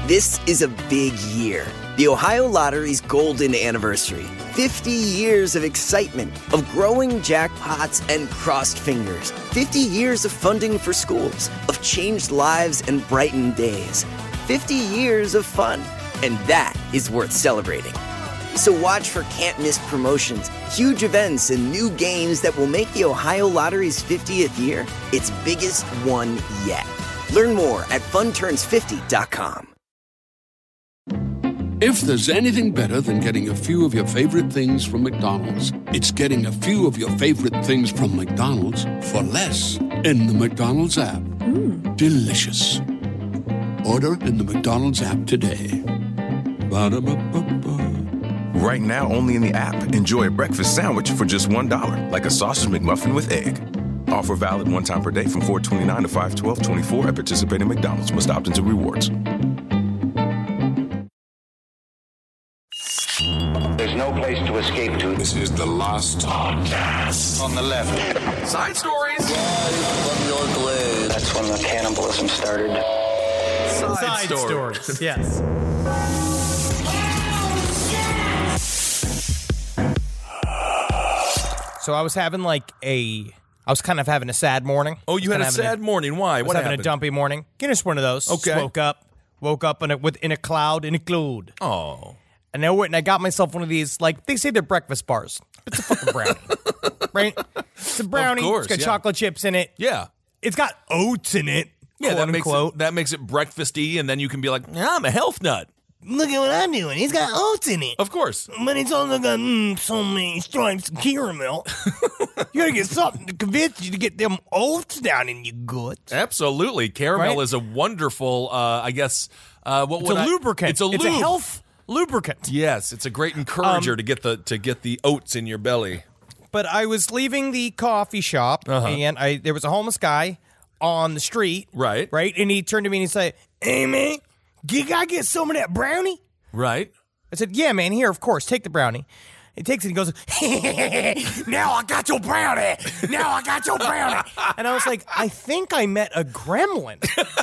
This is a big year. The Ohio Lottery's golden anniversary. 50 years of excitement, of growing jackpots and crossed fingers. 50 years of funding for schools, of changed lives and brightened days. 50 years of fun, and that is worth celebrating. So watch for can't-miss promotions, huge events, and new games that will make the Ohio Lottery's 50th year its biggest one yet. Learn more at funturns50.com. If there's anything better than getting a few of your favorite things from McDonald's, it's getting a few of your favorite things from McDonald's for less in the McDonald's app. Delicious. Order in the McDonald's app today. Ba-da-ba-ba-ba. Right now, only in the app. Enjoy a breakfast sandwich for just $1, like a sausage McMuffin with egg. Offer valid one time per day from $4.29 to $5.12.24 at participating McDonald's. Must opt into rewards. There's no place to escape to. This is the last podcast. On the left. Side stories. From your glade. That's when the cannibalism started. Side stories. Yes. So I was having I was kind of having a sad morning. Oh, you had a sad morning. Why? What happened? Having a dumpy morning. Just one of those. Okay. Just woke up in a cloud. Oh. And I got myself one of these, they say they're breakfast bars. It's a fucking brownie. Right? It's a brownie. Of course, it's got yeah. chocolate chips in it. Yeah. It's got oats in it. Yeah, quote, that makes it breakfasty, and then you can be like, I'm a health nut. Look at what I'm doing. It's got oats in it. Of course. But it's also got so many stripes of caramel. You gotta get something to convince you to get them oats down in your guts. Absolutely. Caramel Right? is a wonderful, It's a lubricant. It's a lube. It's a health lubricant. Yes, it's a great encourager to get the oats in your belly. But I was leaving the coffee shop, and there was a homeless guy on the street. Right. Right? And he turned to me and he said, "Hey, man, you gotta get some of that brownie?" Right. I said, "Yeah, man, here, of course, take the brownie." He takes it and goes, "Now I got your brownie. Now I got your brownie." And I was like, I think I met a gremlin.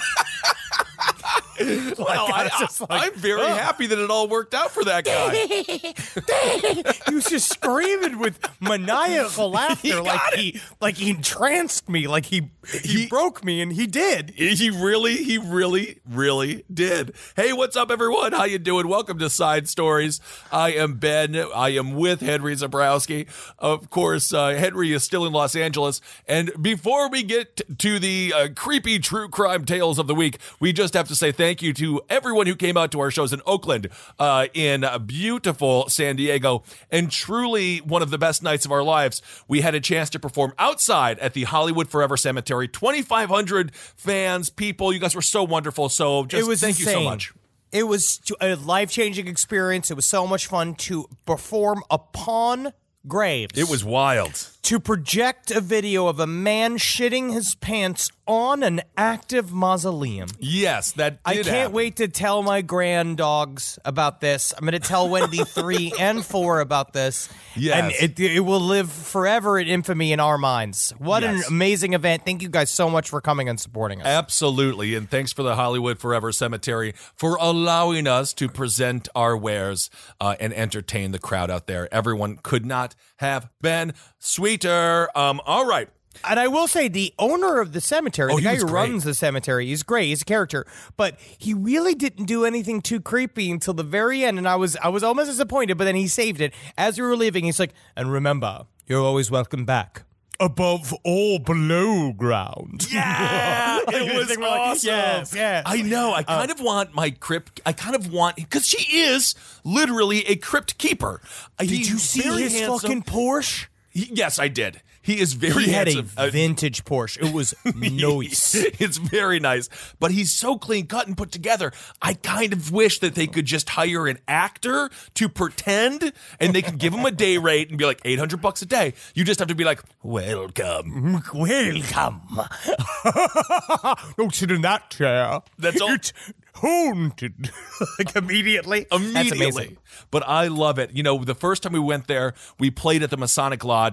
I'm very happy that it all worked out for that guy. He was just screaming with maniacal laughter, like he entranced me, like he broke me, and he did. He really did. Hey, what's up, everyone? How you doing? Welcome to Side Stories. I am Ben. I am with Henry Zabrowski. Of course, Henry is still in Los Angeles. And before we get to the creepy true crime tales of the week, we just have to say thank you to everyone who came out to our shows in Oakland, in beautiful San Diego, and truly one of the best nights of our lives. We had a chance to perform outside at the Hollywood Forever Cemetery. 2,500 fans, people. You guys were so wonderful. So just thank you so much. It was a life-changing experience. It was so much fun to perform upon graves. It was wild. To project a video of a man shitting his pants on an active mausoleum. Yes, that did I can't happen. wait to tell my granddogs about this. I'm going to tell Wendy 3 and 4 about this. Yes. And it will live forever in infamy in our minds. What an amazing event. Thank you guys so much for coming and supporting us. Absolutely. And thanks for the Hollywood Forever Cemetery for allowing us to present our wares and entertain the crowd out there. Everyone could not have been sweeter. All right. And I will say, the owner of the cemetery, the guy who great. runs the cemetery, he's great. He's a character, but he really didn't do anything too creepy until the very end. And I was almost disappointed, but then he saved it. As we were leaving, he's like, "And remember, you're always welcome back. Above all, below ground." Yeah, it was awesome. Yes. I know. I kind of want my crypt. Because she is literally a crypt keeper. Did you see his fucking Porsche? Yes, I did. He is very He had handsome. a vintage Porsche. It was nice. It's very nice. But he's so clean cut and put together. I kind of wish that they could just hire an actor to pretend, and they can give him a day rate and be like $800 a day. You just have to be like, "Welcome. Welcome. Don't sit in that chair. That's all. It's haunted." Like immediately. That's amazing. But I love it. You know, the first time we went there, we played at the Masonic Lodge.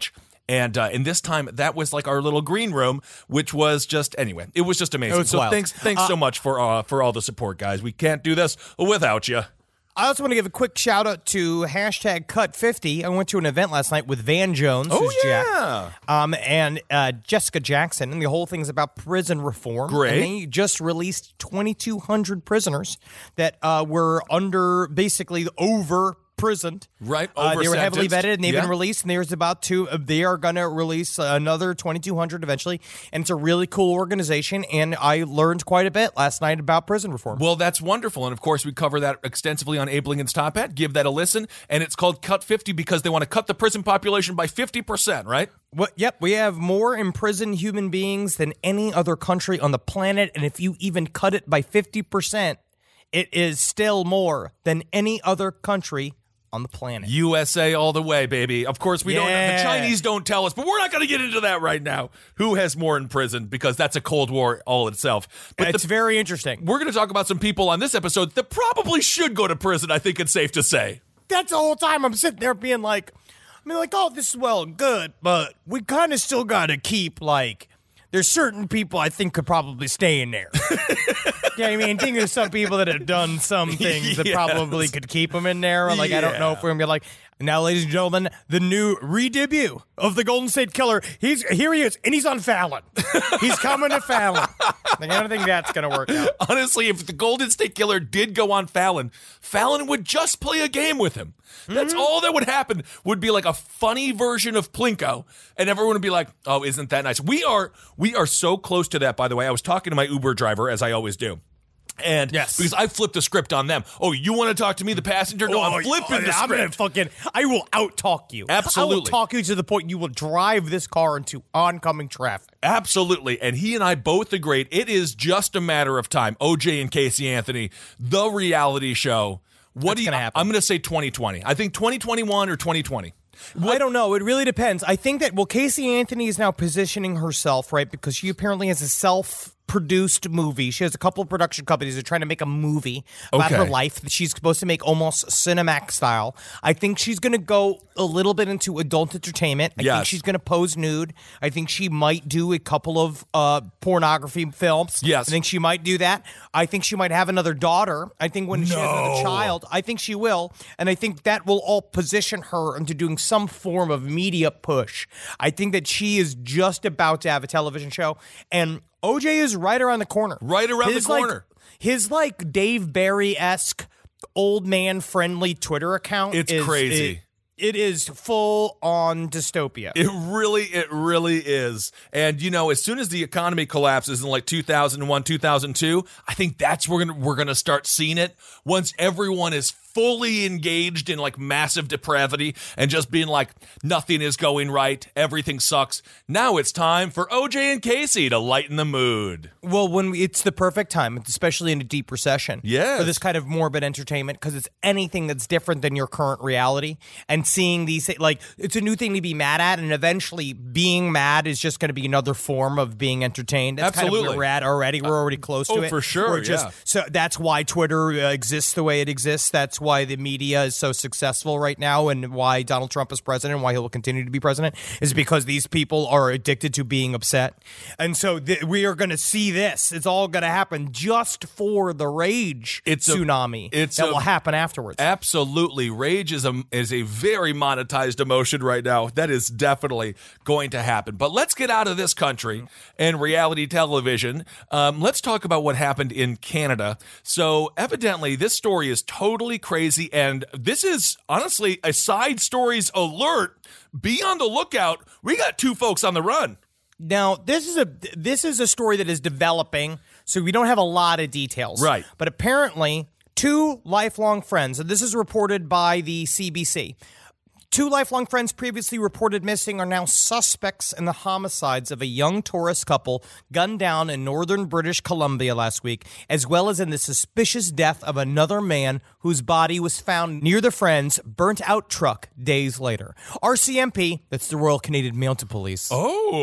And this time, that was like our little green room, which was just, anyway, it was just amazing. So wild. thanks so much for all the support, guys. We can't do this without you. I also want to give a quick shout out to hashtag Cut50. I went to an event last night with Van Jones, who's Jack, and Jessica Jackson, and the whole thing's about prison reform. Great. And they just released 2,200 prisoners that were basically over-prisoned. Right, They were heavily over-sentenced. vetted, and they've been released, and they are going to release another 2,200 eventually, and it's a really cool organization, and I learned quite a bit last night about prison reform. Well, that's wonderful. And of course, we cover that extensively on Abe Lincoln's Top Hat. Give that a listen. And it's called Cut 50 because they want to cut the prison population by 50%, right? Yep, we have more imprisoned human beings than any other country on the planet, and if you even cut it by 50%, it is still more than any other country on the planet. USA all the way, baby. Of course, we don't. The Chinese don't tell us, but we're not going to get into that right now. Who has more in prison? Because that's a Cold War all itself. But It's very interesting. we're going to talk about some people on this episode that probably should go to prison, I think it's safe to say. That's the whole time I'm sitting there being like, oh, this is well and good, but we kind of still got to keep, there's certain people I think could probably stay in there. Yeah, I mean, I think there's some people that have done some things that probably could keep them in there. I don't know if we're going to be like, now, ladies and gentlemen, the new re-debut of the Golden State Killer. Here he is, and he's on Fallon. He's coming to Fallon. I don't think that's going to work out. Honestly, if the Golden State Killer did go on Fallon, Fallon would just play a game with him. That's all that would happen, would be like a funny version of Plinko, and everyone would be like, oh, isn't that nice? We are so close to that, by the way. I was talking to my Uber driver, as I always do. And because I flipped the script on them. Oh, you want to talk to me, the passenger? No, I'm flipping the script. I will out-talk you. Absolutely. I will talk you to the point you will drive this car into oncoming traffic. Absolutely. And he and I both agreed it is just a matter of time. OJ and Casey Anthony, the reality show. What's going to happen? I'm going to say 2020. I think 2021 or 2020. I don't know. It really depends. I think that, Casey Anthony is now positioning herself, right, because she apparently has a self-produced movie. She has a couple of production companies that are trying to make a movie about her life that she's supposed to make almost Cinemax style. I think she's going to go a little bit into adult entertainment. I think she's going to pose nude. I think she might do a couple of pornography films. Yes. I think she might do that. I think she might have another daughter. I think when she has another child, I think she will. And I think that will all position her into doing some form of media push. I think that she is just about to have a television show, and OJ is right around the corner. Right around the corner. His Dave Barry-esque old man friendly Twitter account. It's crazy. It is full on dystopia. It really is. And as soon as the economy collapses in like 2001, 2002, I think that's where we're gonna start seeing it. Once everyone is fully engaged in like massive depravity and just being like, nothing is going right, everything sucks. Now it's time for OJ and Casey to lighten the mood. Well, it's the perfect time, especially in a deep recession. Yes. For this kind of morbid entertainment, because it's anything that's different than your current reality. And seeing these, it's a new thing to be mad at, and eventually being mad is just going to be another form of being entertained. That's Absolutely. kind of where we're at already. We're already close to it. For sure, So that's why Twitter exists the way it exists. That's why the media is so successful right now, and why Donald Trump is president, and why he will continue to be president, is because these people are addicted to being upset. And so we are going to see this. It's all going to happen just for the rage tsunami that will happen afterwards. Absolutely. Rage is a very monetized emotion right now. That is definitely going to happen. But let's get out of this country and reality television. Let's talk about what happened in Canada. So evidently this story is totally crazy, and this is honestly a side stories alert. Be on the lookout. We got two folks on the run. Now, this is a story that is developing, so we don't have a lot of details. Right. But apparently, two lifelong friends, and this is reported by the CBC, two lifelong friends previously reported missing are now suspects in the homicides of a young tourist couple gunned down in northern British Columbia last week, as well as in the suspicious death of another man whose body was found near the friends' burnt-out truck days later. RCMP, that's the Royal Canadian Mounted Police.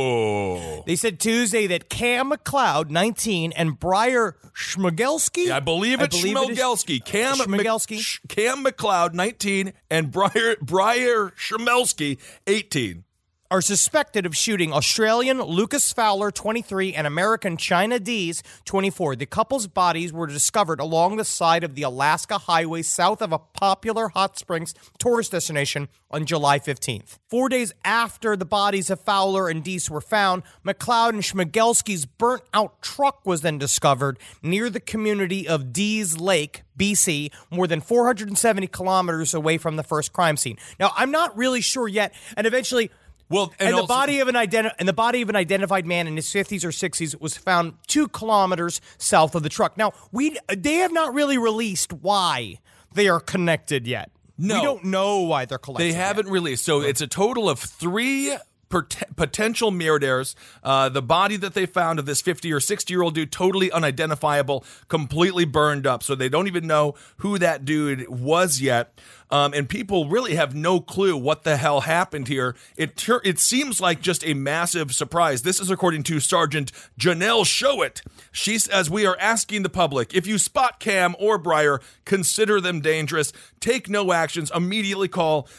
Oh. They said Tuesday that Cam McLeod, 19, and Briar Schmigelski? I believe it's Schmigelski. Cam McLeod, 19, and Briar Schmelski, 18. are suspected of shooting Australian Lucas Fowler, 23, and American China Dees, 24. The couple's bodies were discovered along the side of the Alaska Highway south of a popular hot springs tourist destination on July 15th. 4 days after the bodies of Fowler and Dees were found, McLeod and Schmigelski's burnt-out truck was then discovered near the community of Dees Lake, BC, more than 470 kilometers away from the first crime scene. Now, I'm not really sure yet, and eventually... Well, the body of an identified man in his 50s or 60s was found 2 kilometers south of the truck. Now, they have not really released why they are connected yet. No. We don't know why they're connected. They haven't released. So it's a total of 3 potential murderers. The body that they found of this 50 or 60-year-old dude, totally unidentifiable, completely burned up. So they don't even know who that dude was yet. And people really have no clue what the hell happened here. It seems like just a massive surprise. This is according to Sergeant Janelle Showit. She says, "We are asking the public, if you spot Cam or Breyer, consider them dangerous. Take no actions. Immediately call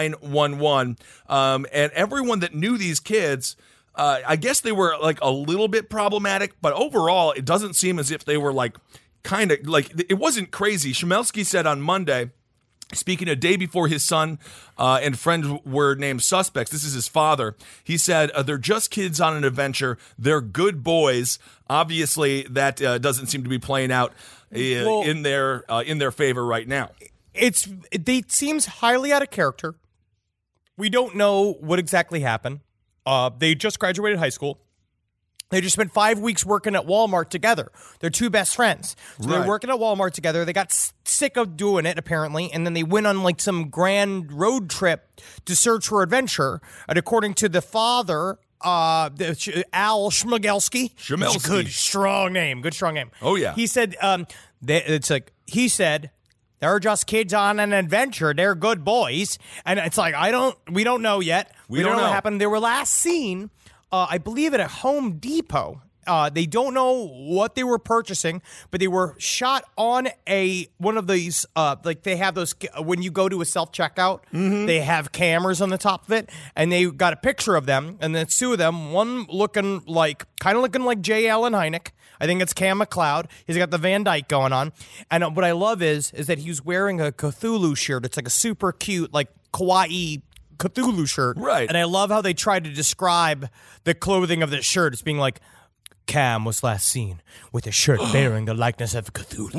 911. And everyone that knew these kids, I guess they were like a little bit problematic, but overall, it doesn't seem as if they were like kind of like, it wasn't crazy. Schmelski said on Monday, speaking a day before his son and friend were named suspects, this is his father, he said, they're just kids on an adventure. They're good boys. Obviously, that doesn't seem to be playing out in their favor right now. It seems highly out of character. We don't know what exactly happened. They just graduated high school. They just spent 5 weeks working at Walmart together. They're 2 best friends. So They're working at Walmart together. They got sick of doing it, apparently, and then they went on like some grand road trip to search for adventure. And according to the father, Al Schmigelski. Good, strong name. Oh, yeah. He said, they're just kids on an adventure. They're good boys. And it's like, we don't know yet. We don't know what happened. They were last seen, I believe, at a Home Depot. They don't know what they were purchasing, but they were shot on one of these, like they have those, when you go to a self-checkout, they have cameras on the top of it, and they got a picture of them, and there's 2 of them, one looking like J. Allen Hynek. I think it's Cam McLeod. He's got the Van Dyke going on. And what I love is that he's wearing a Cthulhu shirt. It's like a super cute, like kawaii Cthulhu shirt. Right. And I love how they tried to describe the clothing of this shirt. It's being like, Cam was last seen with a shirt bearing the likeness of Cthulhu.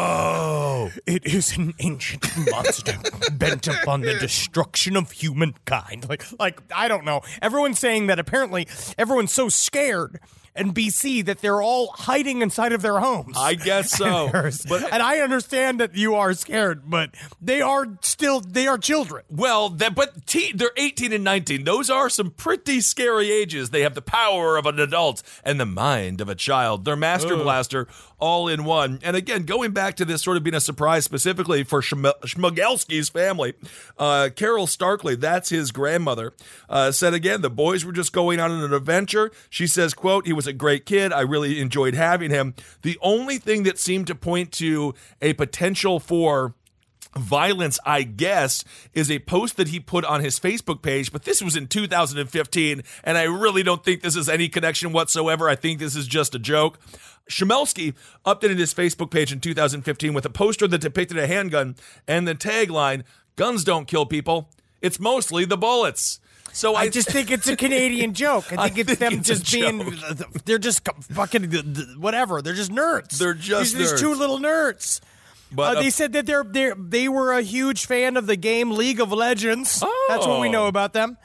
Whoa! It is an ancient monster bent upon the destruction of humankind. Like I don't know. Everyone's saying that apparently everyone's so scared in BC that they're all hiding inside of their homes. I guess so. And I understand that you are scared, but they are children. Well, they're 18 and 19. Those are some pretty scary ages. They have the power of an adult and the mind of a child. They're Master Blaster all in one. And again, going back to this sort of being a surprise specifically for Schmigelski's family, Carol Starkley, that's his grandmother, said again, the boys were just going on an adventure. She says, quote, he was a great kid. I really enjoyed having him. The only thing that seemed to point to a potential for violence, I guess, is a post that he put on his Facebook page, but this was in 2015, and I really don't think this is any connection whatsoever. I think this is just a joke. Schmelski updated his Facebook page in 2015 with a poster that depicted a handgun and the tagline, "Guns don't kill people. It's mostly the bullets." So I just think it's a Canadian joke. I think it's them just being, they're just fucking whatever. They're just nerds. They're just these 2 little nerds. But they said that they were a huge fan of the game League of Legends. Oh. That's what we know about them.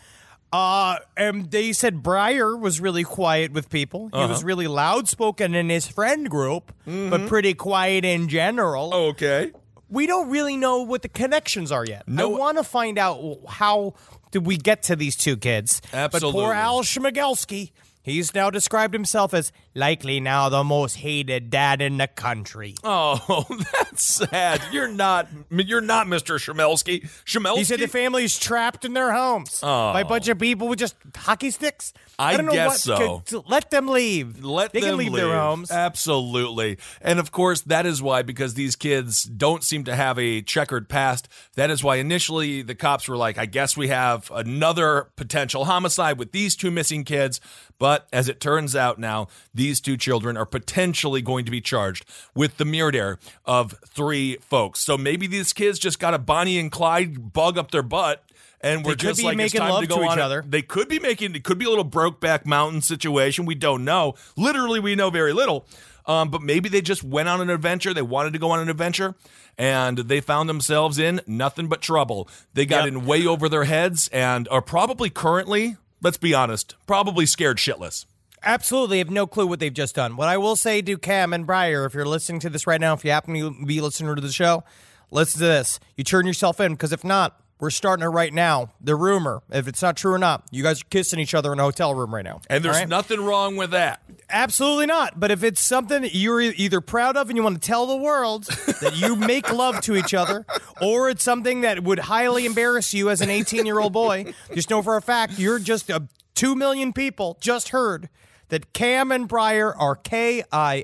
And they said Breyer was really quiet with people. He was really loud-spoken in his friend group, but pretty quiet in general. Okay. We don't really know what the connections are yet. I want to find out how did we get to these 2 kids. Absolutely. But poor Al Schmigelski, He's now described himself as likely now the most hated dad in the country. Oh, that's sad. You're not Mr. Shemelsky. He said the family's trapped in their homes by a bunch of people with just hockey sticks. I don't know guess so. Let them leave. They can leave their homes. Absolutely. And of course, that is why, because these kids don't seem to have a checkered past, that is why initially the cops were like, I guess we have another potential homicide with these two missing kids. But as it turns out now, these two children are potentially going to be charged with the murder of 3 folks. So maybe these kids just got a Bonnie and Clyde bug up their butt. And we're just like, it's time to go on. Each other. They could be it could be a little Brokeback Mountain situation. We don't know. Literally, we know very little. But maybe they just went on an adventure. They wanted to go on an adventure, and they found themselves in nothing but trouble. They got in way over their heads and are probably currently, let's be honest, probably scared shitless. Absolutely. Have no clue what they've just done. What I will say to Cam and Briar, if you're listening to this right now, if you happen to be listening to the show, listen to this. You turn yourself in, because if not, we're starting it right now. The rumor, if it's not true or not, you guys are kissing each other in a hotel room right now. And there's nothing wrong with that. Absolutely not. But if it's something that you're either proud of and you want to tell the world that you make love to each other, or it's something that would highly embarrass you as an 18-year-old boy, just know for a fact you're just 2 million people just heard that Cam and Briar are Kissing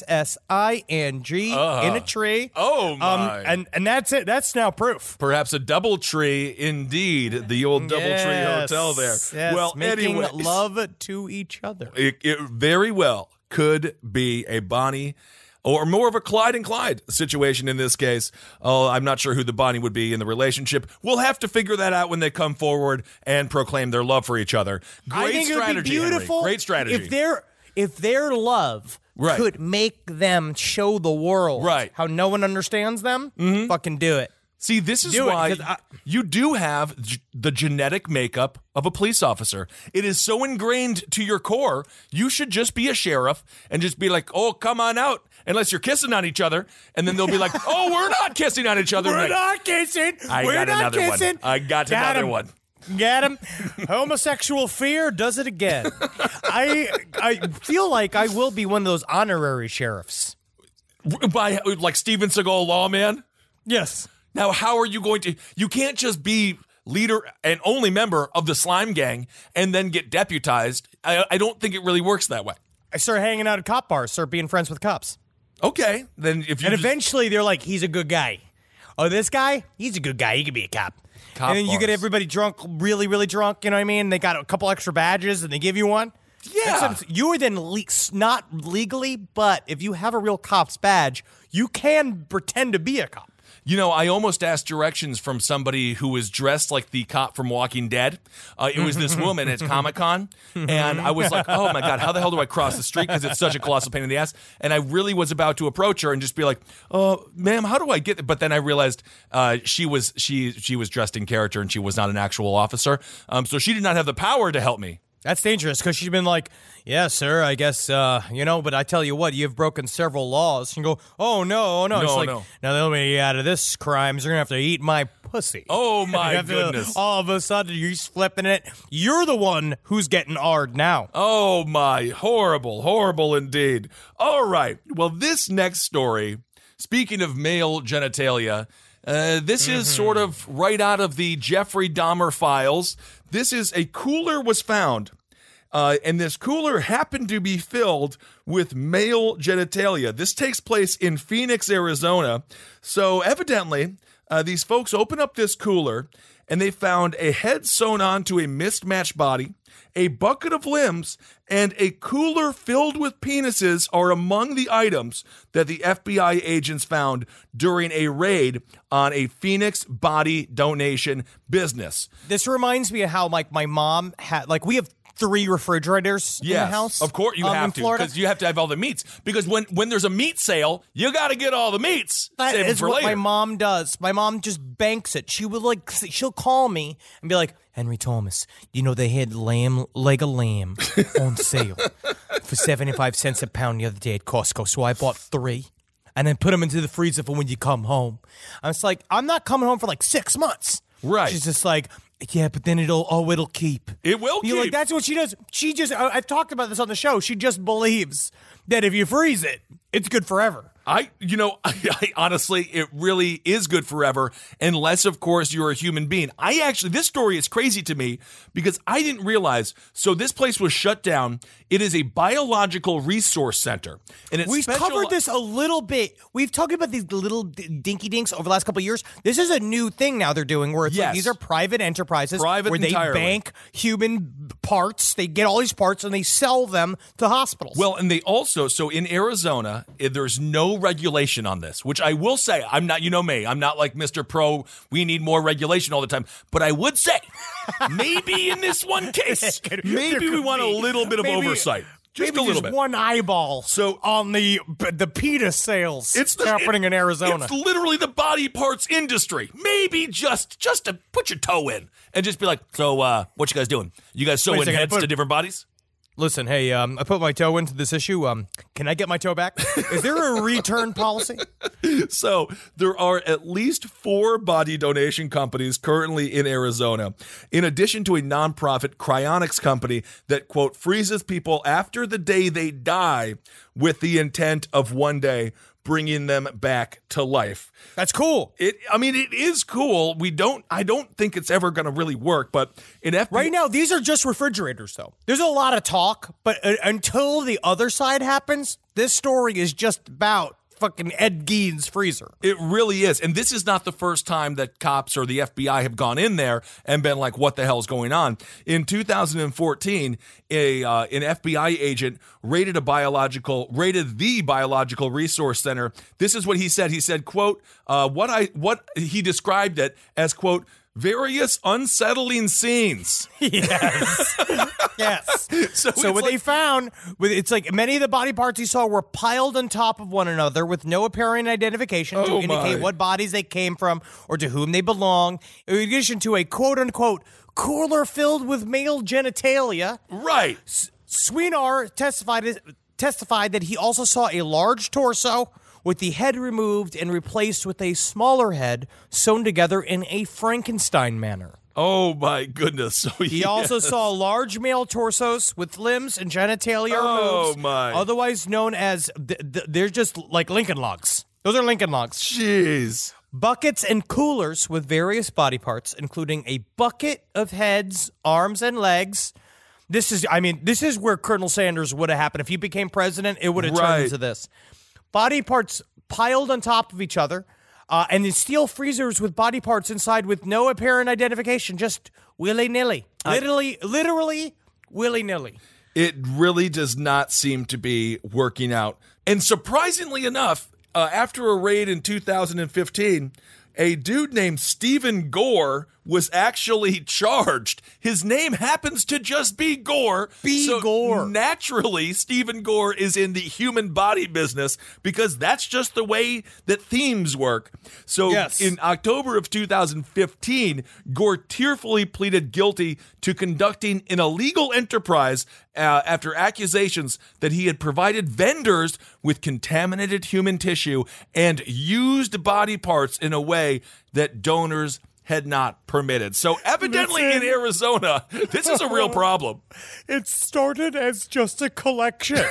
in a tree. Oh, my. And that's it. That's now proof. Perhaps a double tree, indeed. The old double tree hotel there. Yes, well, making anyways, love to each other. It very well could be a Bonnie or more of a Clyde and Clyde situation in this case. Oh, I'm not sure who the Bonnie would be in the relationship. We'll have to figure that out when they come forward and proclaim their love for each other. Great strategy, it would be beautiful, Henry. Great strategy. If their love could make them show the world how no one understands them, fucking do it. See, this is why you do have the genetic makeup of a police officer. It is so ingrained to your core, you should just be a sheriff and just be like, oh, come on out. Unless you're kissing on each other, and then they'll be like, oh, we're not kissing on each other. We're not kissing. I got another one. Get him. Homosexual fear does it again. I feel like I will be one of those honorary sheriffs. By like Steven Seagal lawman? Yes. Now, how are you going to... You can't just be leader and only member of the slime gang and then get deputized. I don't think it really works that way. I start hanging out at cop bars, start being friends with cops. Okay, then if you eventually they're like, he's a good guy. Oh, this guy? He's a good guy. He could be a cop. And then you get everybody drunk, really, really drunk, you know what I mean? They got a couple extra badges and they give you one. Yeah. You are then not legally, but if you have a real cop's badge, you can pretend to be a cop. You know, I almost asked directions from somebody who was dressed like the cop from Walking Dead. It was this woman at Comic-Con, and I was like, oh, my God, how the hell do I cross the street? Because it's such a colossal pain in the ass. And I really was about to approach her and just be like, ma'am, how do I get there? But then I realized she was dressed in character, and she was not an actual officer. So she did not have the power to help me. That's dangerous, because she's been like, yeah, sir, I guess, but I tell you what, you've broken several laws. And you go, oh, no. It's like, now the only way out of this crime is you're going to have to eat my pussy. Oh, my goodness. All of a sudden, you're flipping it. You're the one who's getting R'd now. Oh, my. Horrible, horrible indeed. All right. Well, this next story, speaking of male genitalia, this is sort of right out of the Jeffrey Dahmer files. This is a cooler was found, and this cooler happened to be filled with male genitalia. This takes place in Phoenix, Arizona. So evidently, these folks open up this cooler, and they found a head sewn onto a mismatched body, a bucket of limbs, and a cooler filled with penises are among the items that the FBI agents found during a raid on a Phoenix body donation business. This reminds me of how, like, my mom had, like, we have 3 refrigerators in the house. Of course, you have to, because you have to have all the meats. Because when there's a meat sale, you got to get all the meats. That is what my mom does. My mom just banks it. She'll call me and be like, Henry Thomas, they had leg of lamb on sale for 75 cents a pound the other day at Costco. So I bought 3 and then put them into the freezer for when you come home. I was like, I'm not coming home for like 6 months. Right. She's just like, Yeah, but then it'll keep. It will keep. Like, that's what she does. She just, I've talked about this on the show. She just believes that if you freeze it, it's good forever. I honestly, it really is good forever, unless, of course, you're a human being. This story is crazy to me because I didn't realize. So this place was shut down. It is a biological resource center. And We've covered this a little bit. We've talked about these little dinky dinks over the last couple of years. This is a new thing now they're doing where it's like these are private enterprises where they bank human parts. They get all these parts and they sell them to hospitals. Well, and they also, so in Arizona, there's no regulation on this, which I will say, I'm not, you know me, I'm not like Mr. Pro, we need more regulation all the time. But I would say, maybe in this one case, maybe we want a little bit of oversight. Just a little bit. One eyeball on the PETA sales happening in Arizona. It's literally the body parts industry. Maybe just to put your toe in and just be like, so what you guys doing? You guys sewing heads to different bodies? Listen, hey, I put my toe into this issue. Can I get my toe back? Is there a return policy? So there are at least 4 body donation companies currently in Arizona, in addition to a nonprofit cryonics company that, quote, freezes people after the day they die with the intent of one day bringing them back to life. That's cool. It is cool. I don't think it's ever going to really work, but in FBI... Right now, these are just refrigerators, though. There's a lot of talk, but until the other side happens, this story is just about fucking Ed Gein's freezer. It really is. And this is not the first time that cops or the FBI have gone in there and been like, what the hell's going on? In 2014, an FBI agent raided the biological resource center. This is what he said. He said, quote, what he described it as, quote, various unsettling scenes. Yes. Yes. So what they found, it's like many of the body parts he saw were piled on top of one another with no apparent identification to indicate what bodies they came from or to whom they belong, in addition to a quote-unquote cooler filled with male genitalia. Right. Swenar testified that he also saw a large torso with the head removed and replaced with a smaller head sewn together in a Frankenstein manner. Oh, my goodness. So, he also saw large male torsos with limbs and genitalia removed, otherwise known as, they're just like Lincoln Logs. Those are Lincoln Logs. Jeez. Buckets and coolers with various body parts, including a bucket of heads, arms, and legs. This is where Colonel Sanders would have happened. If he became president, it would have turned into this. Body parts piled on top of each other, and in steel freezers with body parts inside with no apparent identification, just willy-nilly. Literally willy-nilly. It really does not seem to be working out. And surprisingly enough, after a raid in 2015, a dude named Stephen Gore was actually charged. His name happens to just be Gore. Gore. Naturally, Stephen Gore is in the human body business because that's just the way that themes work. So in October of 2015, Gore tearfully pleaded guilty to conducting an illegal enterprise after accusations that he had provided vendors with contaminated human tissue and used body parts in a way that donors had not permitted. So evidently in Arizona, this is a real problem. It started as just a collection.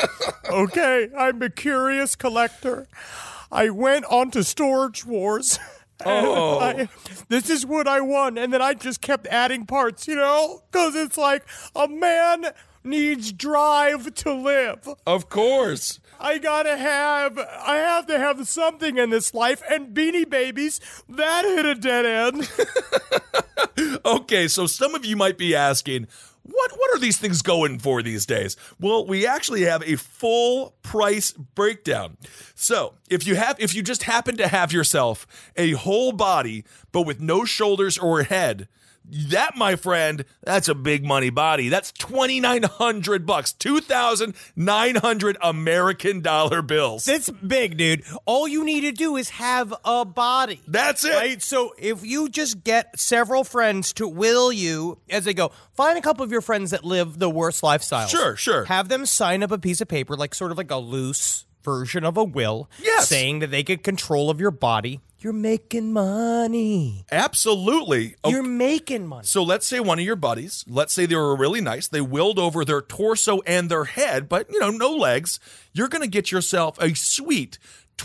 Okay, I'm a curious collector. I went onto Storage Wars. This is what I won. And then I just kept adding parts, because it's like a man needs drive to live. Of course. I have to have something in this life, and Beanie Babies, that hit a dead end. Okay, so some of you might be asking, what are these things going for these days? Well, we actually have a full price breakdown. So if you just happen to have yourself a whole body, but with no shoulders or head, that, my friend, that's a big money body. That's $2,900, 2,900 American dollar bills. That's big, dude. All you need to do is have a body. That's it. Right? So if you just get several friends to will you, as they go, find a couple of your friends that live the worst lifestyles. Sure. Have them sign up a piece of paper, like sort of like a loose version of a will, saying that they get control of your body. You're making money. Absolutely. You're making money. So let's say one of your buddies, let's say they were really nice. They willed over their torso and their head, but, no legs. You're going to get yourself a sweet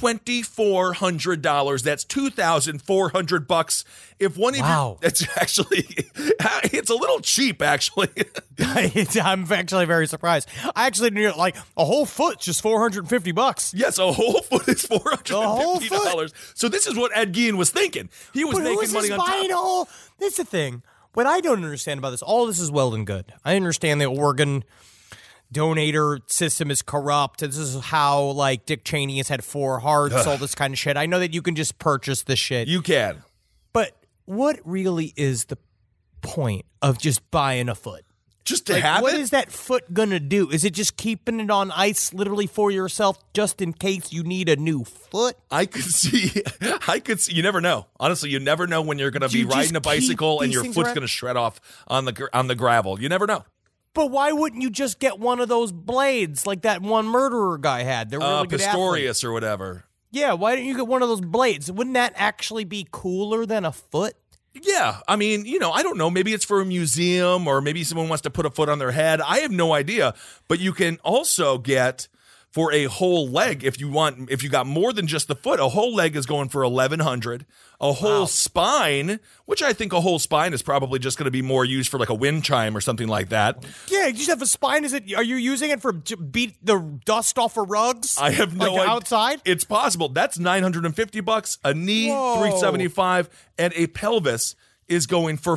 $2,400. That's $2,400. If one of you, that's actually, it's a little cheap, actually. I'm actually very surprised. I actually knew a whole foot's just $450. Yes, a whole foot is $450. So this is what Ed Gein was thinking. He was making money on top. This is the thing. What I don't understand about this, all this is well and good. I understand the organ donator system is corrupt. This is how Dick Cheney has had 4 hearts, all this kind of shit. I know that you can just purchase this shit. You can. But what really is the point of just buying a foot? Just to have it? What is that foot going to do? Is it just keeping it on ice literally for yourself just in case you need a new foot? I could see. You never know. Honestly, you never know when you're going to be riding a bicycle and your foot's going to shred off on the gravel. You never know. But why wouldn't you just get one of those blades like that one murderer guy had? They're really good Pistorius athletes. Or whatever. Yeah, why don't you get one of those blades? Wouldn't that actually be cooler than a foot? Yeah, I mean, I don't know. Maybe it's for a museum or maybe someone wants to put a foot on their head. I have no idea. But you can also get for a whole leg if you got more than just the foot. A whole leg is going for $1,100. A whole spine, which I think a whole spine is probably just going to be more used for like a wind chime or something like that. Yeah, you just have a spine. Are you using it to beat the dust off of rugs? I have no idea. Outside? It's possible. That's $950. A knee, $375, and a pelvis is going for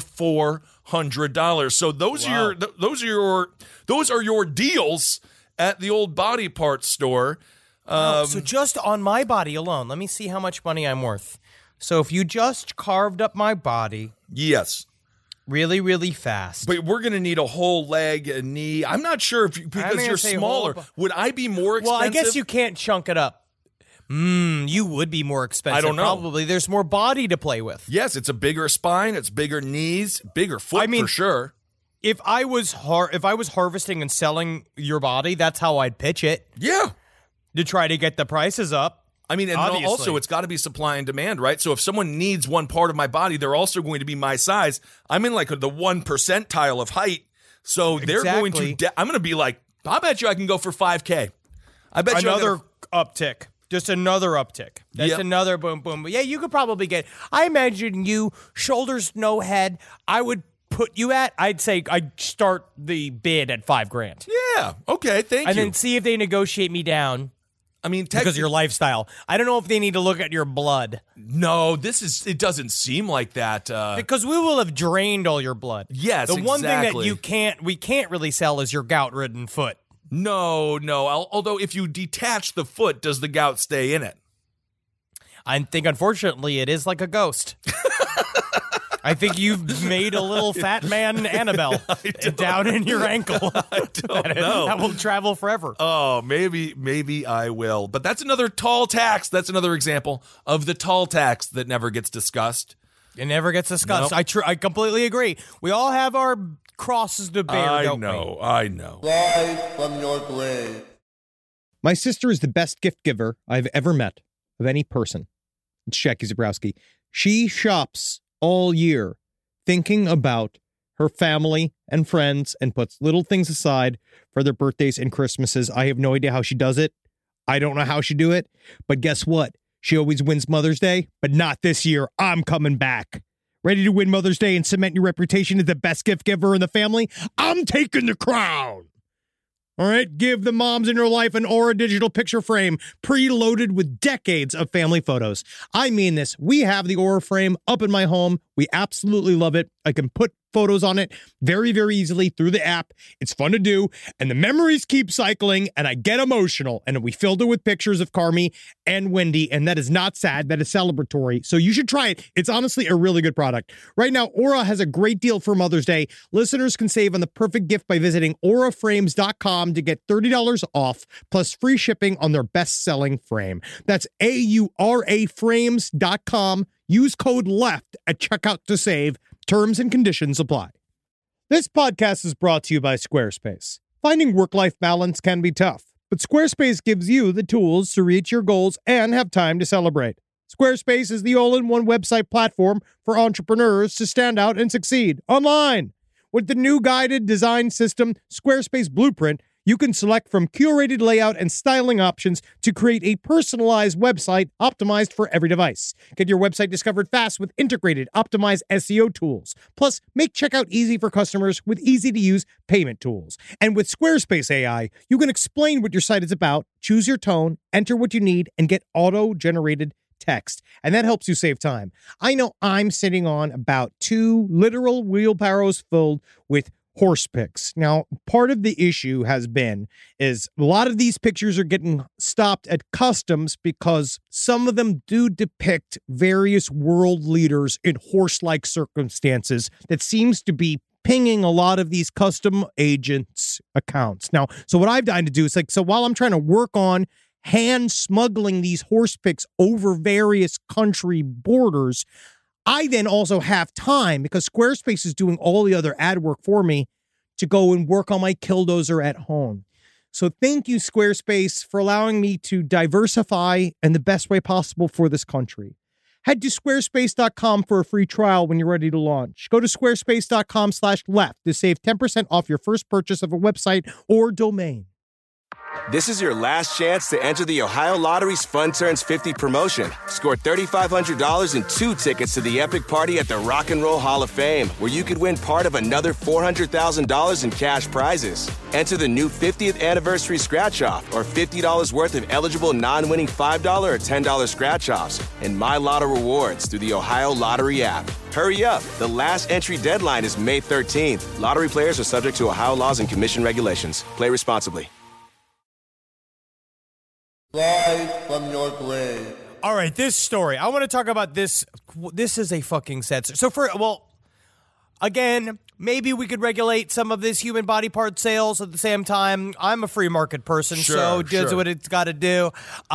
$400. So those are your deals at the old body parts store. So just on my body alone, let me see how much money I'm worth. So if you just carved up my body. Yes. Really, really fast. But we're going to need a whole leg, a knee. I'm not sure because you're smaller. Would I be more expensive? Well, I guess you can't chunk it up. You would be more expensive. I don't know. Probably. There's more body to play with. Yes, it's a bigger spine. It's bigger knees, bigger foot for sure. If I was harvesting and selling your body, that's how I'd pitch it. Yeah. To try to get the prices up. I mean, and obviously. Also it's got to be supply and demand, right? So if someone needs one part of my body, they're also going to be my size. I'm in like the 1 percentile of height. So they're going to, I'm going to be like, I bet you I can go for $5,000. I bet you another uptick. Just another uptick. That's another boom, boom. Yeah, you could probably get, I imagine you, shoulders, no head, I would put you at, I'd say I'd start the bid at $5,000. Yeah, okay, thank you. And then see if they negotiate me down. I mean, because of your lifestyle. I don't know if they need to look at your blood. No, it doesn't seem like that. Because we will have drained all your blood. Yes, The one thing that we can't really sell is your gout-ridden foot. No. Although if you detach the foot, does the gout stay in it? I think, unfortunately, it is like a ghost. I think you've made a little fat man Annabelle down in your ankle. I don't know. That will travel forever. Oh, maybe I will. But that's another tall tax. That's another example of the tall tax that never gets discussed. It never gets discussed. Nope. I completely agree. We all have our crosses to bear, don't we? I know. Live from your grave. My sister is the best gift giver I've ever met of any person. It's Jackie Zabrowski. She shops all year thinking about her family and friends and puts little things aside for their birthdays and Christmases. I have no idea how she does it. I don't know how she do it. But guess what? She always wins Mother's Day, but not this year. I'm coming back. Ready to win Mother's Day and cement your reputation as the best gift giver in the family? I'm taking the crown. All right, give the moms in your life an Aura digital picture frame preloaded with decades of family photos. I mean this. We have the Aura frame up in my home. We absolutely love it. I can put photos on it very, very easily through the app. It's fun to do, and the memories keep cycling, and I get emotional. And we filled it with pictures of Carmi and Wendy, and that is not sad. That is celebratory. So you should try it. It's honestly a really good product. Right now, Aura has a great deal for Mother's Day. Listeners can save on the perfect gift by visiting auraframes.com to get $30 off, plus free shipping on their best-selling frame. That's auraframes.com. Use code LEFT at checkout to save. Terms and conditions apply. This podcast is brought to you by Squarespace. Finding work-life balance can be tough, but Squarespace gives you the tools to reach your goals and have time to celebrate. Squarespace is the all-in-one website platform for entrepreneurs to stand out and succeed online. With the new guided design system, Squarespace Blueprint, you can select from curated layout and styling options to create a personalized website optimized for every device. Get your website discovered fast with integrated, optimized SEO tools. Plus, make checkout easy for customers with easy-to-use payment tools. And with Squarespace AI, you can explain what your site is about, choose your tone, enter what you need, and get auto-generated text. And that helps you save time. I know I'm sitting on about 2 literal wheelbarrows filled with horse pics. Now, part of the issue has been is a lot of these pictures are getting stopped at customs because some of them do depict various world leaders in horse-like circumstances that seems to be pinging a lot of these custom agents' accounts. Now, so what I've done to do is so while I'm trying to work on hand smuggling these horse pics over various country borders, I then also have time, because Squarespace is doing all the other ad work for me, to go and work on my Killdozer at home. So thank you, Squarespace, for allowing me to diversify in the best way possible for this country. Head to squarespace.com for a free trial when you're ready to launch. Go to squarespace.com/left to save 10% off your first purchase of a website or domain. This is your last chance to enter the Ohio Lottery's Fun Turns 50 promotion. Score $3,500 and 2 tickets to the epic party at the Rock and Roll Hall of Fame, where you could win part of another $400,000 in cash prizes. Enter the new 50th anniversary scratch-off, or $50 worth of eligible non-winning $5 or $10 scratch-offs, and My Lotto rewards through the Ohio Lottery app. Hurry up. The last entry deadline is May 13th. Lottery players are subject to Ohio laws and commission regulations. Play responsibly. Live from your grave. All right, this story. I want to talk about this. This is a fucking censor. So again, maybe we could regulate some of this human body part sales at the same time. I'm a free market person, so it does what it's got to do.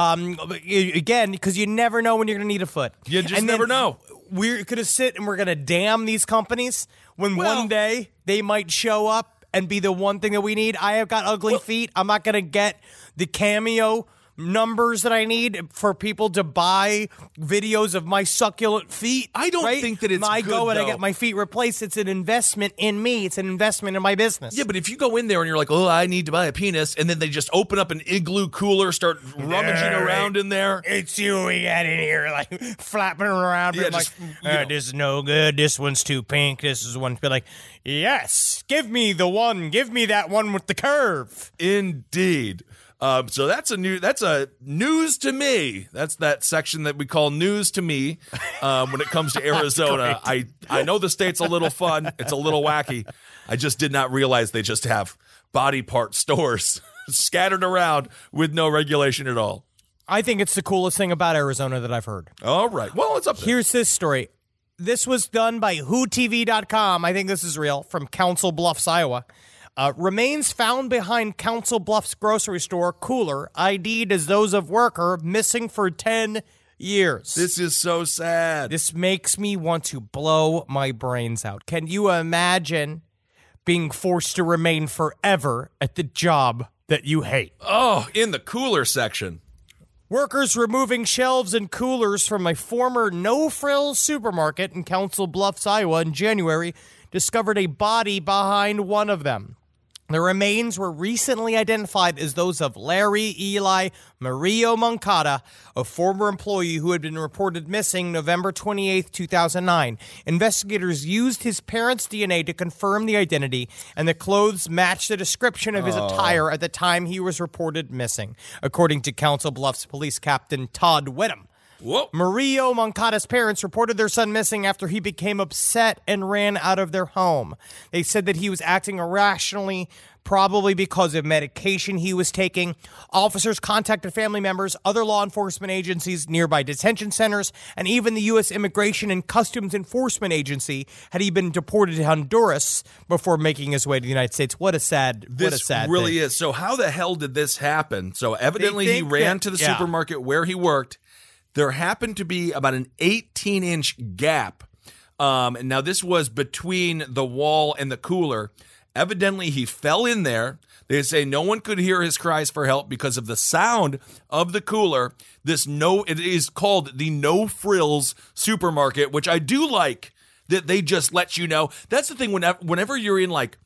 Again, because you never know when you're going to need a foot. You just never know. We're going to sit and we're going to damn these companies when one day they might show up and be the one thing that we need. I have got ugly feet. I'm not going to get the Cameo numbers that I need for people to buy videos of my succulent feet. I don't think that it's I good, go and though. I get my feet replaced. It's an investment in me. It's an investment in my business. Yeah, but if you go in there and you're like, oh, I need to buy a penis, and then they just open up an igloo cooler, start rummaging around in there. It's you we got in here, like flapping around. Yeah, like, this is no good. This one's too pink. This is one. Be like, yes, give me the one. Give me that one with the curve. Indeed. So that's a news to me. That's that section that we call news to me. When it comes to Arizona, I know the state's a little fun. It's a little wacky. I just did not realize they just have body part stores scattered around with no regulation at all. I think it's the coolest thing about Arizona that I've heard. All right. Well, it's up there. Here's this story. This was done by WhoTV.com. I think this is real, from Council Bluffs, Iowa. Remains found behind Council Bluffs grocery store cooler, ID'd as those of worker, missing for 10 years. This is so sad. This makes me want to blow my brains out. Can you imagine being forced to remain forever at the job that you hate? Oh, in the cooler section. Workers removing shelves and coolers from a former no-frills supermarket in Council Bluffs, Iowa in January discovered a body behind one of them. The remains were recently identified as those of Larry Eli Mario Moncada, a former employee who had been reported missing November 28, 2009. Investigators used his parents' DNA to confirm the identity, and the clothes matched the description of his attire at the time he was reported missing, according to Council Bluffs Police Captain Todd Whittam. Whoa. Mario Moncada's parents reported their son missing after he became upset and ran out of their home. They said that he was acting irrationally, probably because of medication he was taking. Officers contacted family members, other law enforcement agencies, nearby detention centers, and even the U.S. Immigration and Customs Enforcement Agency had he been deported to Honduras before making his way to the United States. What a sad thing. Really is. So how the hell did this happen? So evidently he ran to the supermarket where he worked. There happened to be about an 18-inch gap. Now, this was between the wall and the cooler. Evidently, he fell in there. They say no one could hear his cries for help because of the sound of the cooler. It is called the No Frills Supermarket, which I do like that they just let you know. That's the thing. Whenever you're in like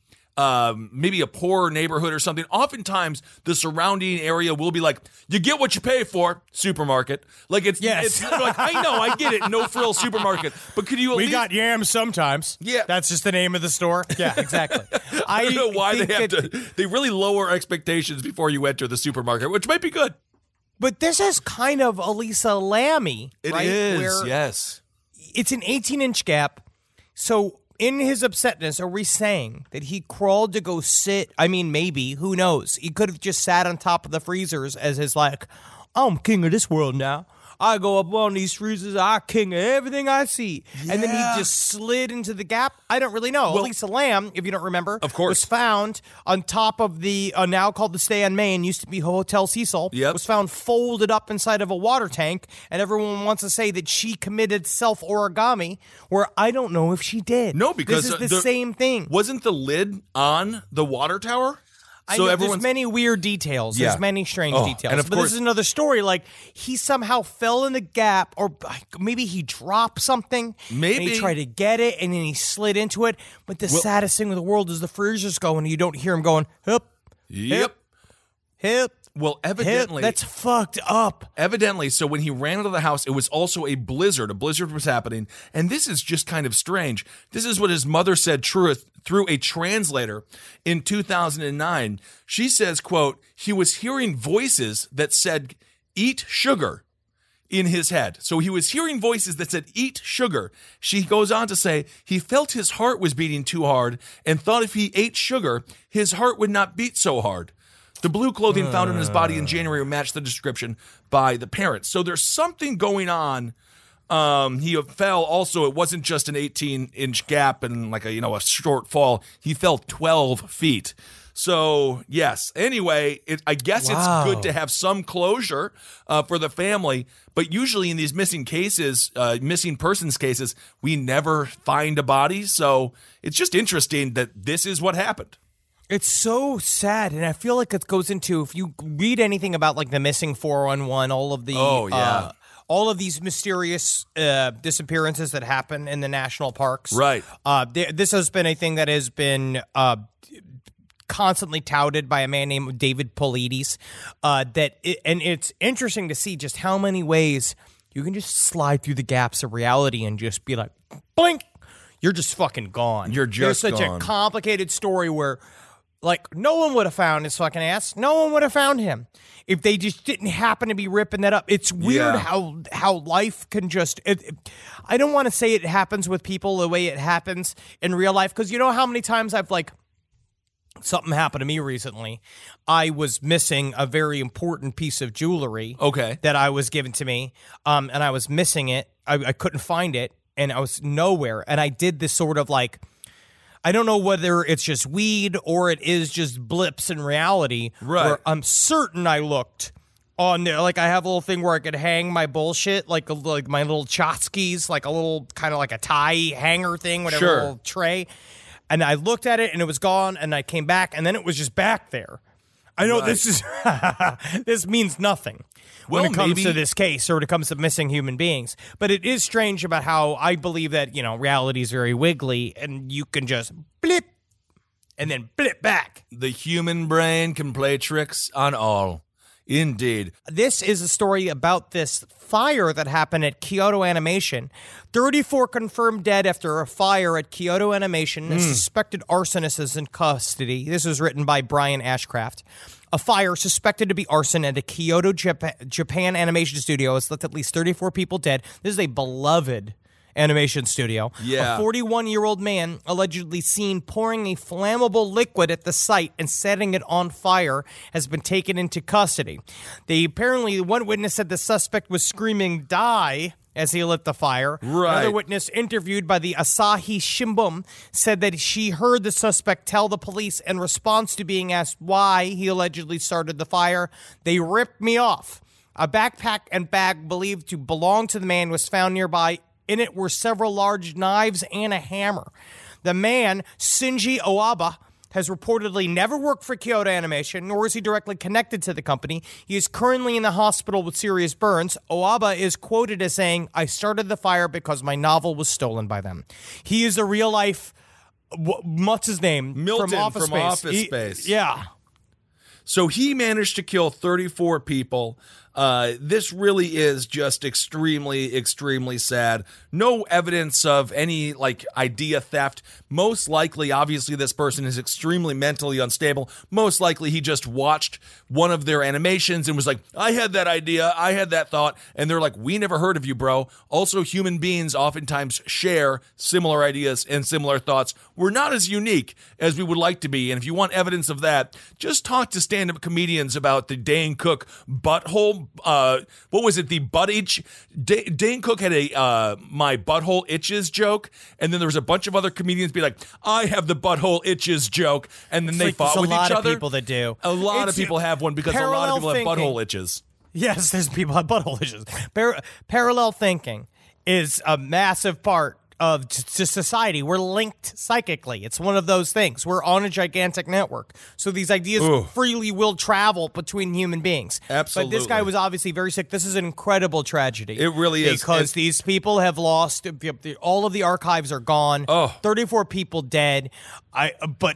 maybe a poor neighborhood or something, oftentimes the surrounding area will be like, you get what you pay for, supermarket. Like it's like, I know, I get it, No Frill Supermarket, but could you at we least... got yams sometimes. Yeah. That's just the name of the store. Yeah, exactly. I don't know why they really lower expectations before you enter the supermarket, which might be good. But this is kind of Elisa Lammy, right? It is, Where yes. It's an 18-inch gap, so... In his upsetness, are we saying that he crawled to go sit? I mean, maybe. Who knows? He could have just sat on top of the freezers as his like, I'm king of this world now. I go up on these freezers. I king of everything I see. Yeah. And then he just slid into the gap. I don't really know. Well, Elisa Lam, if you don't remember, of course, was found on top of the now called the Stay on Main, used to be Hotel Cecil. Yep. Was found folded up inside of a water tank. And everyone wants to say that she committed self-origami, where I don't know if she did. No, because this is the same thing. Wasn't the lid on the water tower? So there's many weird details. Yeah. There's many strange details. And of but course, this is another story. Like, he somehow fell in the gap, or maybe he dropped something. Maybe. And he tried to get it, and then he slid into it. But the saddest thing in the world is the freezer's going, and you don't hear him going, hip, yep, hip. Well, evidently... That's fucked up. Evidently, so when he ran out of the house, it was also a blizzard. A blizzard was happening, and this is just kind of strange. This is what his mother said through a translator in 2009. She says, quote, he was hearing voices that said, eat sugar, in his head. So he was hearing voices that said, eat sugar. She goes on to say, he felt his heart was beating too hard and thought if he ate sugar, his heart would not beat so hard. The blue clothing found on his body in January matched the description by the parents. So there's something going on. He fell also. It wasn't just an 18-inch gap and like a short fall. He fell 12 feet. So yes. Anyway, I guess it's good to have some closure for the family. But usually in these missing persons cases, we never find a body. So it's just interesting that this is what happened. It's so sad, and I feel like it goes into, if you read anything about like the missing 411, all of the all of these mysterious disappearances that happen in the national parks. Right. This has been a thing that has been constantly touted by a man named David Paulides. And it's interesting to see just how many ways you can just slide through the gaps of reality and just be like, blink, you're just fucking gone. You're just There's such gone. a complicated story where, like, no one would have found his fucking ass. No one would have found him if they just didn't happen to be ripping that up. It's weird how life can just... I don't want to say it happens with people the way it happens in real life, because you know how many times I've, like... Something happened to me recently. I was missing a very important piece of jewelry that I was given to me, and I was missing it. I couldn't find it, and I was nowhere. And I did this sort of like... I don't know whether it's just weed or it is just blips in reality. Right. Where I'm certain I looked on there. Like, I have a little thing where I could hang my bullshit, like my little tchotchkes, like a little kind of like a tie hanger thing, whatever, little tray. And I looked at it and it was gone, and I came back and then it was just back there. I know this is this means nothing when it comes to this case or when it comes to missing human beings. But it is strange about how I believe that, reality is very wiggly and you can just blip and then blip back. The human brain can play tricks on all. Indeed. This is a story about this fire that happened at Kyoto Animation. 34 confirmed dead after a fire at Kyoto Animation. A suspected arsonist is in custody. This was written by Brian Ashcraft. A fire suspected to be arson at a Kyoto, Japan animation studio has left at least 34 people dead. This is a beloved animation studio. Yeah. A 41-year-old man allegedly seen pouring a flammable liquid at the site and setting it on fire has been taken into custody. One witness said the suspect was screaming, "Die," as he lit the fire. Right. Another witness interviewed by the Asahi Shimbun said that she heard the suspect tell the police in response to being asked why he allegedly started the fire, "They ripped me off." A backpack and bag believed to belong to the man was found nearby. In it were several large knives and a hammer. The man, Shinji Oaba, has reportedly never worked for Kyoto Animation, nor is he directly connected to the company. He is currently in the hospital with serious burns. Oaba is quoted as saying, "I started the fire because my novel was stolen by them." He is a real-life, what's his name? Milton from Office Space. Office Space. Yeah. So he managed to kill 34 people. This really is just extremely, extremely sad. No evidence of any idea theft. Most likely, obviously, this person is extremely mentally unstable. Most likely, he just watched one of their animations and was like, I had that idea, I had that thought. And they're like, we never heard of you, bro. Also, human beings oftentimes share similar ideas and similar thoughts. We're not as unique as we would like to be. And if you want evidence of that, just talk to stand-up comedians about the Dane Cook butthole. What was it? The butt itch. Dane Cook had a my butthole itches joke, and then there was a bunch of other comedians be like, I have the butthole itches joke, and then they fought with each other. There's a lot of people that do. A lot of people have one because a lot of people have butthole itches. Yes, there's people have butthole itches. Parallel thinking is a massive part of society. We're linked psychically. It's one of those things. We're on a gigantic network. So these ideas freely will travel between human beings. Absolutely. But this guy was obviously very sick. This is an incredible tragedy. It really is. Because these people have lost, all of the archives are gone. 34 people dead. But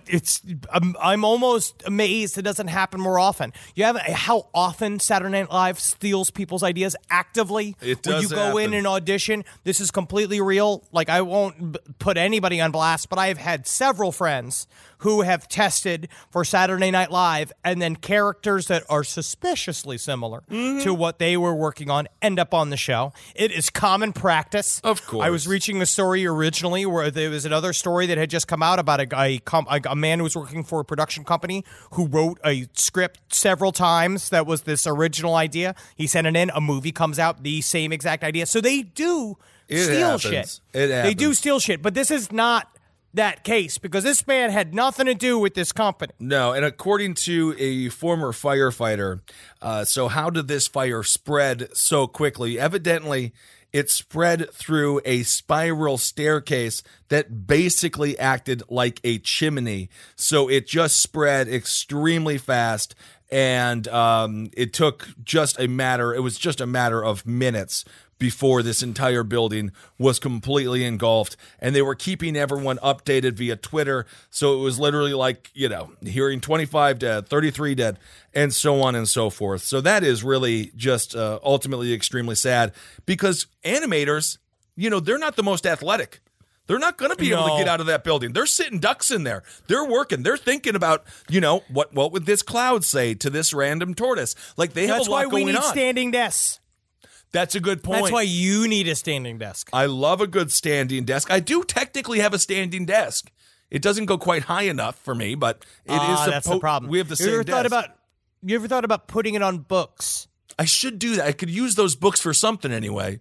I'm almost amazed it doesn't happen more often. You have how often Saturday Night Live steals people's ideas actively. It does when you go in and audition. This is completely real. I won't put anybody on blast, but I've had several friends who have tested for Saturday Night Live, and then characters that are suspiciously similar to what they were working on end up on the show. It is common practice. Of course. I was reaching a story originally where there was another story that had just come out about a man who was working for a production company who wrote a script several times that was this original idea. He sent it in. A movie comes out, the same exact idea. So they do steal shit. They do steal shit, but this is not that case because this man had nothing to do with this company. No, and according to a former firefighter, so how did this fire spread so quickly? Evidently, it spread through a spiral staircase that basically acted like a chimney. So it just spread extremely fast, and it was just a matter of minutes before this entire building was completely engulfed, and they were keeping everyone updated via Twitter. So it was literally hearing 25 dead, 33 dead, and so on and so forth. So that is really just ultimately extremely sad because animators, they're not the most athletic. They're not going to be able to get out of that building. They're sitting ducks in there. They're working. They're thinking about, what would this cloud say to this random tortoise? They have a lot going on. That's why we need standing desks. That's a good point. That's why you need a standing desk. I love a good standing desk. I do technically have a standing desk. It doesn't go quite high enough for me, but it is. That's the problem. We have the same desk. You ever thought about putting it on books? I should do that. I could use those books for something anyway.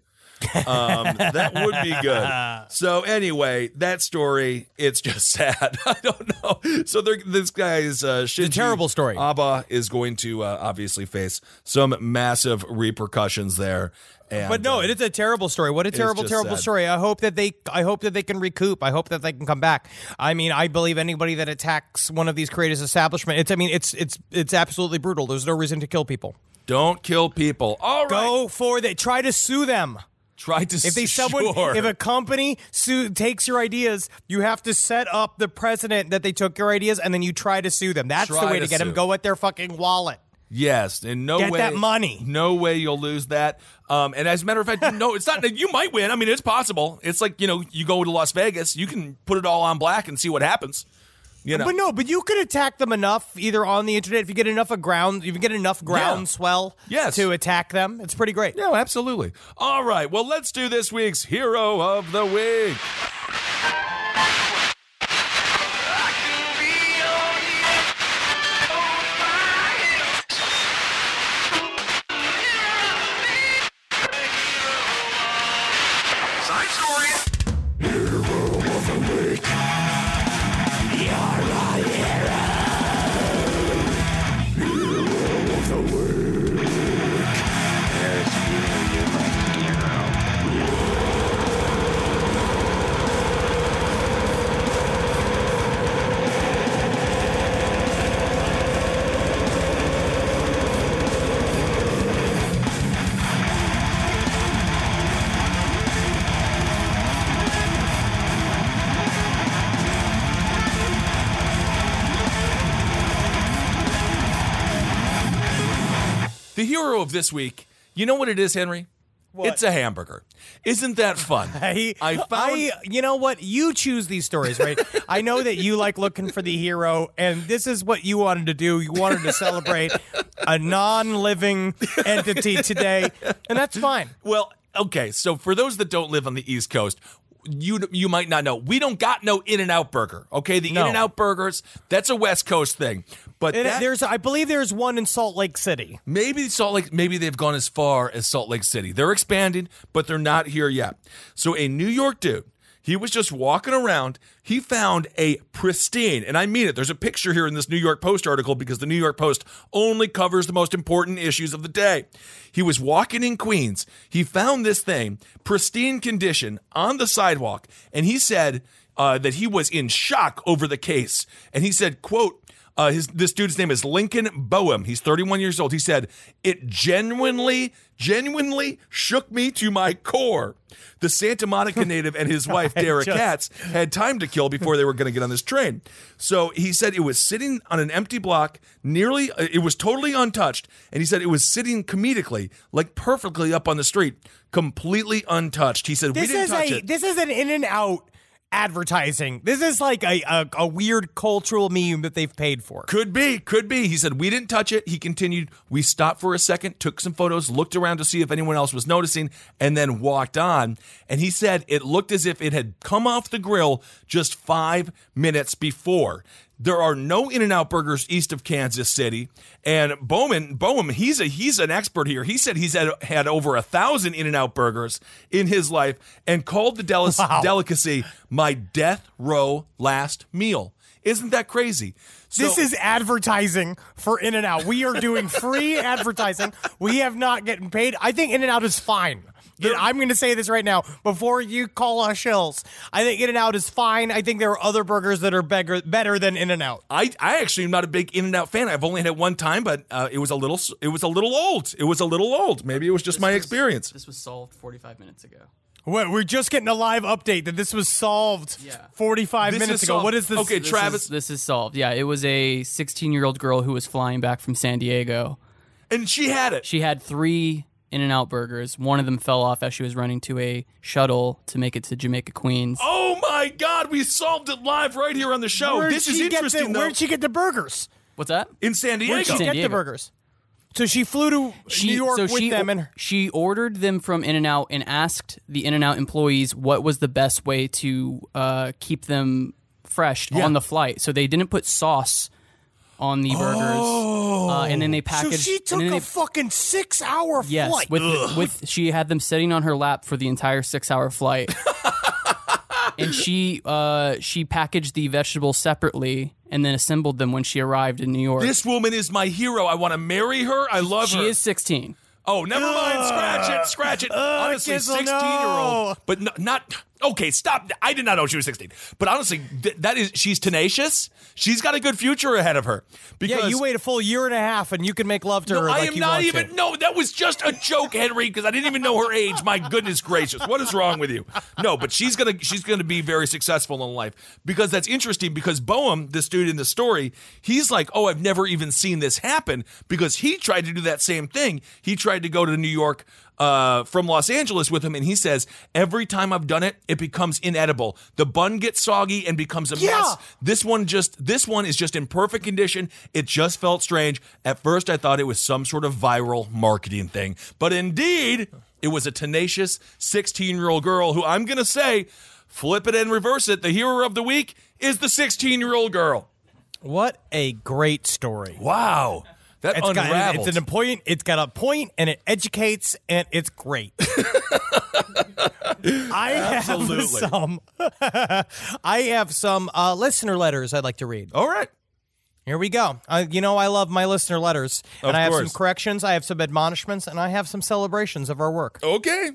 That would be good. So anyway, that story, it's just sad. I don't know. So this guy's Shinji, it's a terrible story. Abba is going to obviously face some massive repercussions there. And, but no, it is a terrible story. What a terrible sad. story. I hope that they can recoup. I hope that they can come back. I mean, I believe anybody that attacks one of these creators' establishment, it's absolutely brutal. There's no reason to kill people. Don't kill people. All right. Go for it. Try to sue them. If a company takes your ideas, you have to set up the precedent that they took your ideas, and then you try to sue them. That's the way to get them. Go at their fucking wallet. Yes, and get that money. No way you'll lose that. And as a matter of fact, no, it's not. You might win. I mean, it's possible. It's like you go to Las Vegas, you can put it all on black and see what happens. But you could attack them enough either on the internet if you get enough groundswell to attack them. It's pretty great. No, absolutely. All right, well, let's do this week's Hero of the Week. Side story. Hero of the Week. The hero of this week, you know what it is, Henry? What? It's a hamburger. Isn't that fun? You know what? You choose these stories, right? I know that you like looking for the hero, and this is what you wanted to do. You wanted to celebrate a non-living entity today, and that's fine. Well, okay, so for those that don't live on the East Coast, you might not know. We don't got no In-N-Out burger, okay? The In-N-Out burgers, that's a West Coast thing. But I believe there's one in Salt Lake City. Maybe they've gone as far as Salt Lake City. They're expanding, but they're not here yet. So a New York dude, he was just walking around. He found a pristine, and I mean it. There's a picture here in this New York Post article because the New York Post only covers the most important issues of the day. He was walking in Queens. He found this thing, pristine condition, on the sidewalk, and he said that he was in shock over the case. And he said, quote, this dude's name is Lincoln Boehm. He's 31 years old. He said, "It genuinely shook me to my core." The Santa Monica native and his wife, Dara Katz, had time to kill before they were going to get on this train. So he said it was sitting on an empty block, it was totally untouched. And he said it was sitting comedically, like perfectly up on the street, completely untouched. He said, we didn't touch it. This is an In-N-Out advertising. This is like a weird cultural meme that they've paid for. Could be. He said, we didn't touch it. He continued, we stopped for a second, took some photos, looked around to see if anyone else was noticing, and then walked on. And he said it looked as if it had come off the grill just 5 minutes before. There are no In-N-Out burgers east of Kansas City. And Boehm, he's an expert here. He said he's had over 1,000 In-N-Out burgers in his life and called the delicacy my death row last meal. Isn't that crazy? This is advertising for In-N-Out. We are doing free advertising. We have not getting paid. I think In-N-Out is fine. I'm going to say this right now before you call us shills. I think In-N-Out is fine. I think there are other burgers that are better than In-N-Out. I actually am not a big In-N-Out fan. I've only had it one time, but it was a little old. Maybe it was just my experience. This was solved 45 minutes ago. What, we're just getting a live update that this was solved 45 minutes ago. What is this? Okay, Travis. This is solved. Yeah, it was a 16-year-old girl who was flying back from San Diego. And she had it. She had 3 In-N-Out burgers. One of them fell off as she was running to a shuttle to make it to Jamaica, Queens. Oh my God, we solved it live right here on the show. This is interesting, though. Where'd she get the burgers? What's that? In San Diego. Where'd she get the burgers? So she flew to New York with them. And she ordered them from In-N-Out and asked the In-N-Out employees what was the best way to keep them fresh on the flight. So they didn't put sauce on the burgers, and then they packaged. So she took a fucking 6-hour flight. Yes, with she had them sitting on her lap for the entire 6-hour flight, and she packaged the vegetables separately and then assembled them when she arrived in New York. This woman is my hero. I want to marry her. I love her. She is 16. Oh, never mind. Scratch it. Honestly, 16-year-old, but not. Okay, stop. I did not know she was 16. But honestly, she's tenacious. She's got a good future ahead of her. Because you wait a full year and a half and you can make love to her like you want to. No, that was just a joke, Henry, because I didn't even know her age. My goodness gracious. What is wrong with you? No, but she's gonna be very successful in life. Because that's interesting, because Boehm, this dude in the story, he's like, oh, I've never even seen this happen, because he tried to do that same thing. He tried to go to New York from Los Angeles with him, and he says, every time I've done it, it becomes inedible. The bun gets soggy and becomes a mess. This one is just in perfect condition. It just felt strange. At first, I thought it was some sort of viral marketing thing. But indeed, it was a tenacious 16-year-old girl who, I'm going to say, flip it and reverse it, the hero of the week is the 16-year-old girl. What a great story. Wow. That unraveled. It's got a point, and it educates, and it's great. I have some listener letters I'd like to read. All right. Here we go. I love my listener letters. And I have some corrections, I have some admonishments, and I have some celebrations of our work. Okay.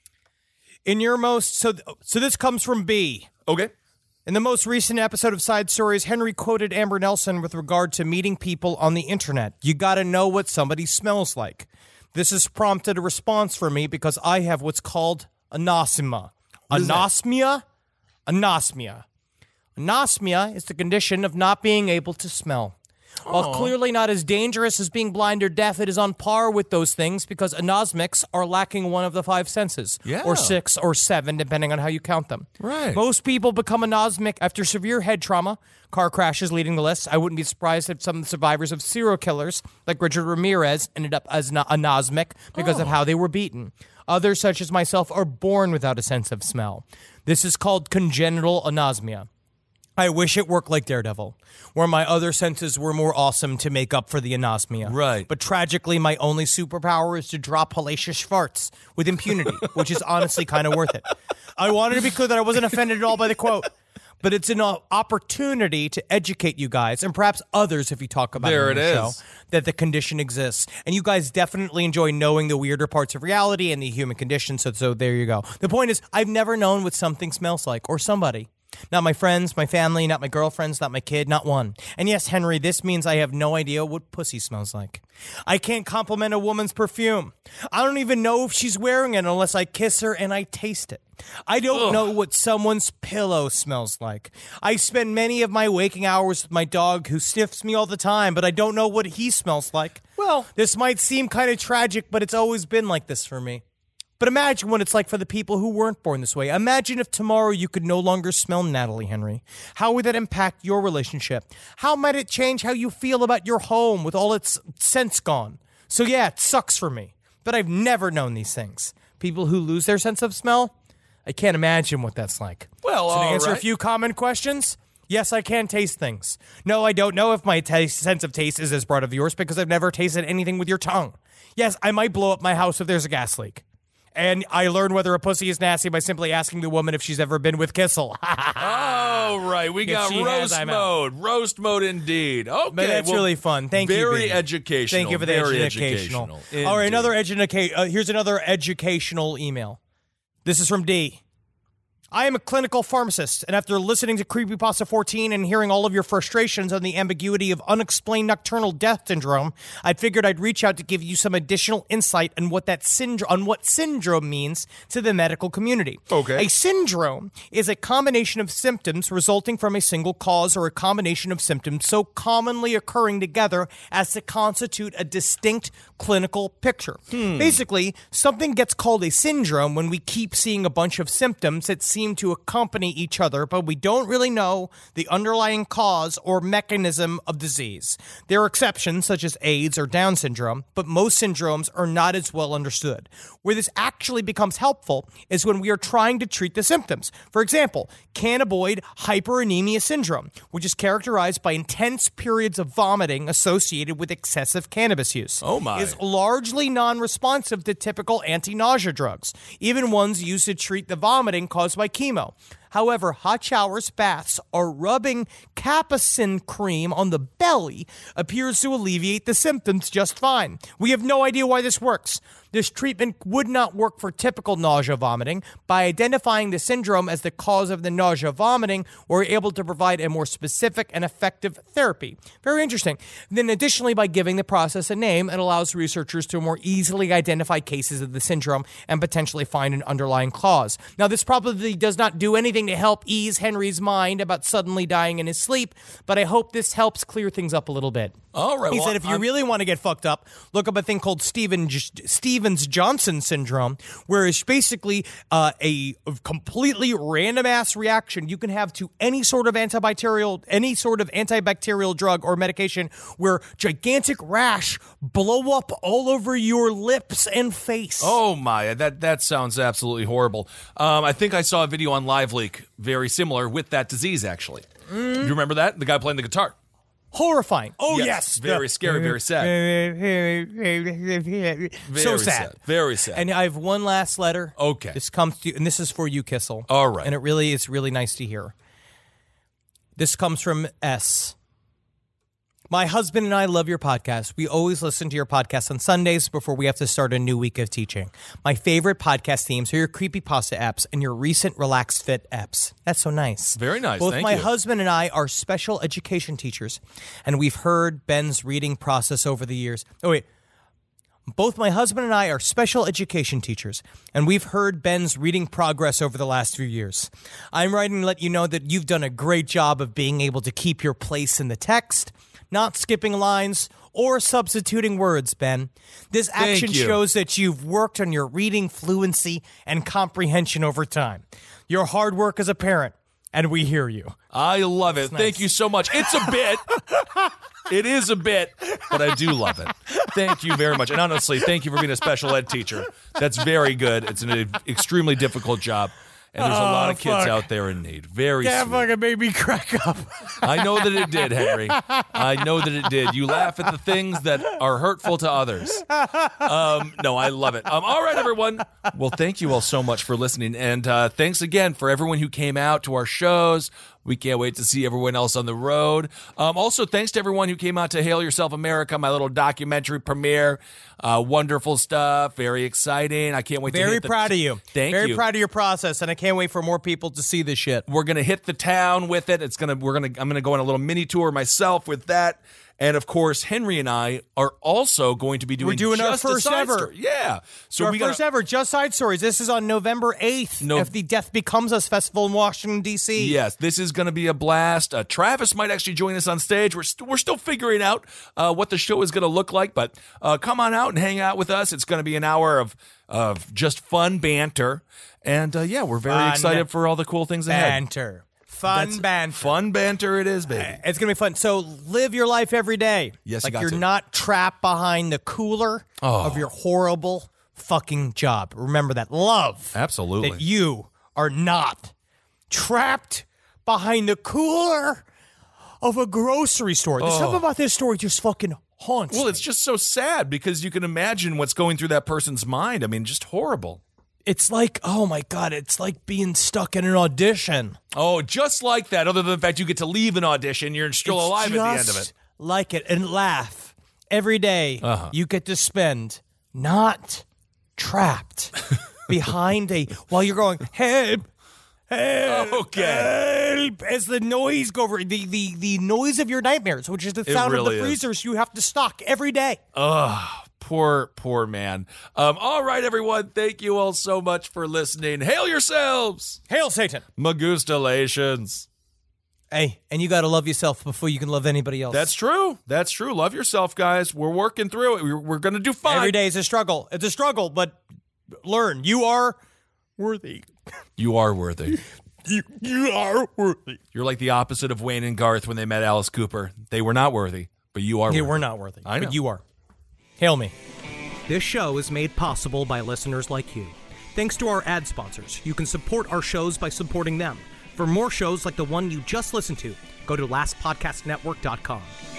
So this comes from B. Okay. In the most recent episode of Side Stories, Henry quoted Amber Nelson with regard to meeting people on the internet. You gotta know what somebody smells like. This has prompted a response from me because I have what's called anosmia. Anosmia? Anosmia. Anosmia is the condition of not being able to smell. While clearly not as dangerous as being blind or deaf, it is on par with those things because anosmics are lacking one of the 5 senses. Yeah. Or 6 or 7, depending on how you count them. Right. Most people become anosmic after severe head trauma. Car crashes leading the list. I wouldn't be surprised if some of the survivors of serial killers, like Richard Ramirez, ended up as anosmic because of how they were beaten. Others, such as myself, are born without a sense of smell. This is called congenital anosmia. I wish it worked like Daredevil, where my other senses were more awesome to make up for the anosmia. Right. But tragically, my only superpower is to drop hellacious farts with impunity, which is honestly kind of worth it. I wanted to be clear that I wasn't offended at all by the quote, but it's an opportunity to educate you guys, and perhaps others if you talk about it on the show, that the condition exists. And you guys definitely enjoy knowing the weirder parts of reality and the human condition, so there you go. The point is, I've never known what something smells like, or somebody. Not my friends, my family, not my girlfriends, not my kid, not one. And yes, Henry, this means I have no idea what pussy smells like. I can't compliment a woman's perfume. I don't even know if she's wearing it unless I kiss her and I taste it. I don't know what someone's pillow smells like. I spend many of my waking hours with my dog who sniffs me all the time, but I don't know what he smells like. Well, this might seem kind of tragic, but it's always been like this for me. But imagine what it's like for the people who weren't born this way. Imagine if tomorrow you could no longer smell Natalie, Henry. How would that impact your relationship? How might it change how you feel about your home with all its scents gone? So yeah, it sucks for me. But I've never known these things. People who lose their sense of smell? I can't imagine what that's like. Well, so to answer a few common questions, yes, I can taste things. No, I don't know if my sense of taste is as broad of yours because I've never tasted anything with your tongue. Yes, I might blow up my house if there's a gas leak. And I learn whether a pussy is nasty by simply asking the woman if she's ever been with Kissel. Oh, right. We got roast mode. Roast mode indeed. Okay. But that's really fun. Thank you. Very educational. Thank you for the educational. All right, here's another educational email. This is from D. I am a clinical pharmacist, and after listening to Creepypasta 14 and hearing all of your frustrations on the ambiguity of unexplained nocturnal death syndrome, I figured I'd reach out to give you some additional insight on what syndrome means to the medical community. Okay. A syndrome is a combination of symptoms resulting from a single cause or a combination of symptoms so commonly occurring together as to constitute a distinct clinical picture. Basically, something gets called a syndrome when we keep seeing a bunch of symptoms that seem to accompany each other, but we don't really know the underlying cause or mechanism of disease. There are exceptions, such as AIDS or Down syndrome, but most syndromes are not as well understood. Where this actually becomes helpful is when we are trying to treat the symptoms. For example, cannabinoid hyperemesia syndrome, which is characterized by intense periods of vomiting associated with excessive cannabis use. Oh my. Is largely non-responsive to typical anti-nausea drugs, even ones used to treat the vomiting caused by chemo. However, hot showers, baths, or rubbing capsaicin cream on the belly appears to alleviate the symptoms just fine. We have no idea why this works. This treatment would not work for typical nausea vomiting. By identifying the syndrome as the cause of the nausea vomiting, we're able to provide a more specific and effective therapy. Very interesting. Then additionally, by giving the process a name, it allows researchers to more easily identify cases of the syndrome and potentially find an underlying cause. Now, this probably does not do anything to help ease Henry's mind about suddenly dying in his sleep, but I hope this helps clear things up a little bit. All right. He said if you really want to get fucked up, look up a thing called Stevens-Johnson syndrome, where it's basically a completely random-ass reaction you can have to any sort of antibacterial drug or medication where gigantic rash blow up all over your lips and face. Oh my, that sounds absolutely horrible. I think I saw a video on LiveLeak very similar with that disease, actually. Do you remember that? The guy playing the guitar. Horrifying. Oh, yes. Very scary, very sad. So sad. Very sad. And I have one last letter. Okay. This comes to you, and this is for you, Kissel. All right. And it's really nice to hear. This comes from S. My husband and I love your podcast. We always listen to your podcast on Sundays before we have to start a new week of teaching. My favorite podcast themes are your Creepypasta apps and your recent Relax Fit apps. That's so nice. Very nice. Both Thank my you. husband and I are special education teachers, and we've heard Ben's reading process over the years. Oh, wait. Both my husband and I are special education teachers, and we've heard Ben's reading progress over the last few years. I'm writing to let you know that you've done a great job of being able to keep your place in the text, not skipping lines or substituting words, Ben. This action shows that you've worked on your reading fluency and comprehension over time. Your hard work as a parent, and we hear you. I love it. Nice. Thank you so much. It's a bit. It is a bit, but I do love it. Thank you very much. And honestly, thank you for being a special ed teacher. That's very good. It's an extremely difficult job. And there's a lot of kids out there in need. Very That sweet. fucking made me crack up. I know that it did, Henry. I know that it did. You laugh at the things that are hurtful to others. No, I love it. All right, everyone. Well, thank you all so much for listening. And thanks again for everyone who came out to our shows. We can't wait to see everyone else on the road. Also, thanks to everyone who came out to Hail Yourself America, my little documentary premiere. Wonderful stuff. Very exciting. I can't wait to Very hit the... proud of you. Thank you. Very proud of your process, and I can't wait for more people to see this shit. We're gonna hit the town with it. I'm gonna go on a little mini tour myself with that. And of course, Henry and I are also going to be doing. We're doing our Just a first Side ever. Story. Yeah. So our first ever Just Side Stories. This is on November 8th at the Death Becomes Us Festival in Washington, D.C. Yes, this is going to be a blast. Travis might actually join us on stage. We're still figuring out what the show is going to look like, but come on out and hang out with us. It's going to be an hour of just fun banter. And yeah, we're very excited for all the cool things ahead. Banter. Fun banter. Fun banter it is, baby. It's going to be fun. So live your life every day. Yes, like you got you're to. not trapped behind the cooler of your horrible fucking job. Remember that. Love. Absolutely. That you are not trapped behind the cooler of a grocery store. There's something about this story just fucking haunts Well, me. it's just so sad because you can imagine what's going through that person's mind. I mean, just horrible. It's like, oh my God, it's like being stuck in an audition. Oh, just like that. Other than the fact you get to leave an audition, you're still alive at the end of it. Like it, and laugh every day. You get to spend not trapped behind while you're going, help, help, help, as the noise go over, the noise of your nightmares, which is the sound really of the freezers you have to stock every day. Poor man. All right, everyone. Thank you all so much for listening. Hail yourselves. Hail Satan. Magustalations. Hey, and you got to love yourself before you can love anybody else. That's true. That's true. Love yourself, guys. We're working through it. We're going to do fine. Every day is a struggle. It's a struggle, but learn. You are worthy. You are worthy. You are worthy. You're like the opposite of Wayne and Garth when they met Alice Cooper. They were not worthy, but you are worthy. They were not worthy. I know. But you are. Hail me. This show is made possible by listeners like you. Thanks to our ad sponsors, you can support our shows by supporting them. For more shows like the one you just listened to, go to lastpodcastnetwork.com.